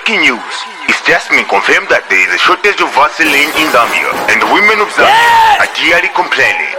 Breaking news. It's Jasmine confirmed that there is a shortage of Vaseline in Zambia, and the women of Zambia are clearly complaining.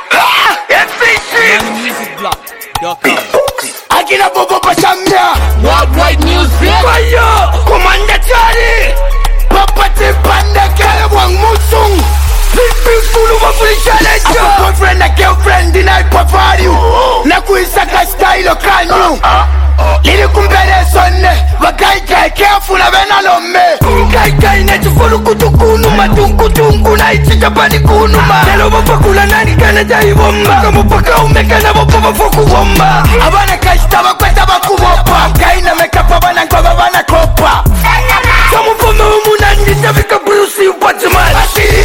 Akina Bobo Pachamia, Worldwide News Fire, Commander Charlie, Papa Tipanda Kalawang Musung, Big Fulu Challenge, boyfriend and girlfriend denied Pavario, Nakuisaka style Kanyu. Lili kumbele sonne, wakai careful na venalome. Kai netu fulu kutukunu, matungu na ichijabani kunuma. Nelo mapakula nani kana jai bomba, kama paka umeka na bopa foku bomba. Abana kashita wakweta bakubopa, kai na mekapa bana kwa bana kopa. Samu pome umuna nita vika brusi upachimani.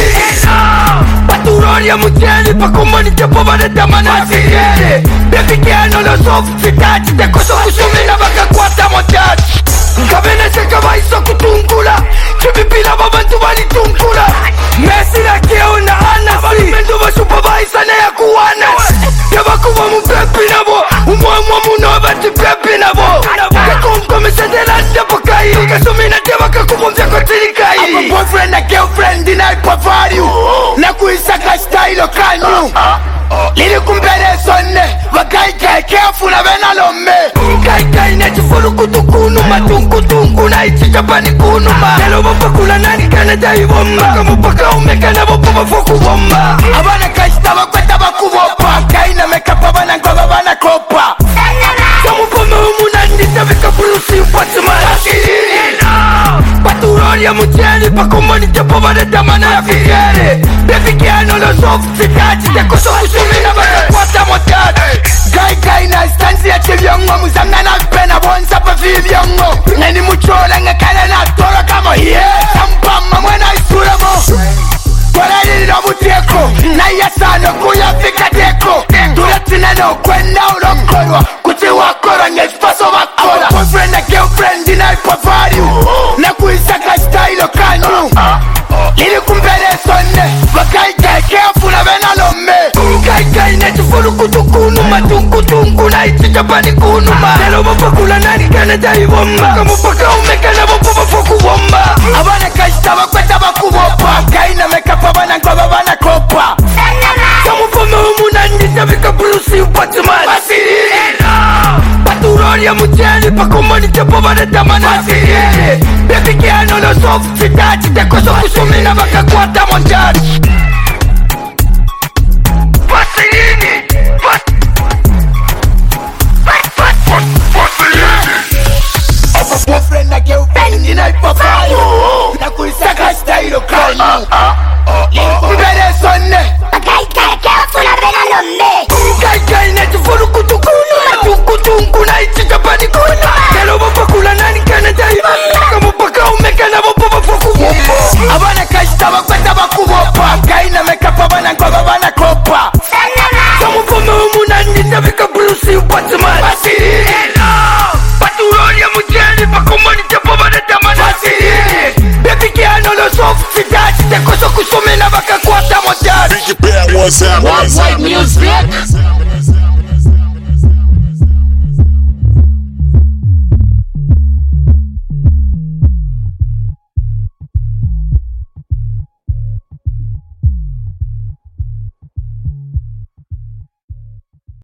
Paturoli ya mujeli, pakumani tepo bana tamana sigere. Baby kiano lo soft sitachi, te koso kusumina baka kwata motachi. Kabene seka baiso kutungula, chibipila babantu bali tungula. Messi la keo na anasi, mendo ba supervisa na ya kuwana. Yaba kuwa mpepi nabo, umwa munova tipepi nabo. Kakumko misendela njapakai, kasumina teba kakubumza kwa tilikai. I'm a boyfriend and girlfriend denied Pavario, nakuisaka style Kanyu. Lili kumbele sonne, wakai careful na venalome. Kai netu fulu kutukunu, matungu na ichijabani kunuma. Nelo mapakula nani kana jai bomba, kama paka umeka na bopa foku bomba. Abana kashita wakweta bakubopa, kai na mekapa bana kwa bana kopa. Samu pome umuna nita vika brusi upachimani. Paturoli ya mujeli, pakumani tepo bana tamana ya figere. Baby kiano lo soft sitachi, te koso kusumina baka kwata motachi. Kai na stansi ya chivyongo, muzanga na pena bonsa pa vivyongo. Nani muchola ngakala na toro kama sampama mwena isura mo. Kwa lili na mutieko, na yasano kuya fika teko. Tulatina no kwenda ulokorwa, kuti wakora ngespaso wakora. Boyfriend and girlfriend denied Pavario, na kuisaka style Kanyu. Lili kumbele sonne, wakai careful na venalome. Kai netu fulu kutukunu, matungu na ichijabani kunuma. Nelo mapakula nani kana jai bomba, kama paka umeka na bopa foku bomba. Abana kashita wakweta bakubopa, kai na mekapa bana kwa bana kopa. Samu pome umuna nita vika brusi upachimani. Paturoli ya mujeli, pakumani tepo bana tamana sigere. Baby kiano lo soft sitachi, te koso kusumina baka kwata motachi. Boyfriend and girlfriend denied Pavario, nakuisaka style Kanyu. Kumbele sonne, wakai careful na venalome. Kai netu fulu kutukunu, matungu na ichijabani kunuma. Nelo mapakula nani kana jai bomba, kama paka umeka na bopa foku bomba. Abana kashita wakweta bakubopa, kai na mekapa bana kwa bana kopa. Samu pome umuna nita vika brusi upachimani. Paturoli ya mujeli, pakumani tepo bana tamana sigere. Baby kiano lo soft sitachi, te koso kusumina baka kwata motachi. Big Bad was out.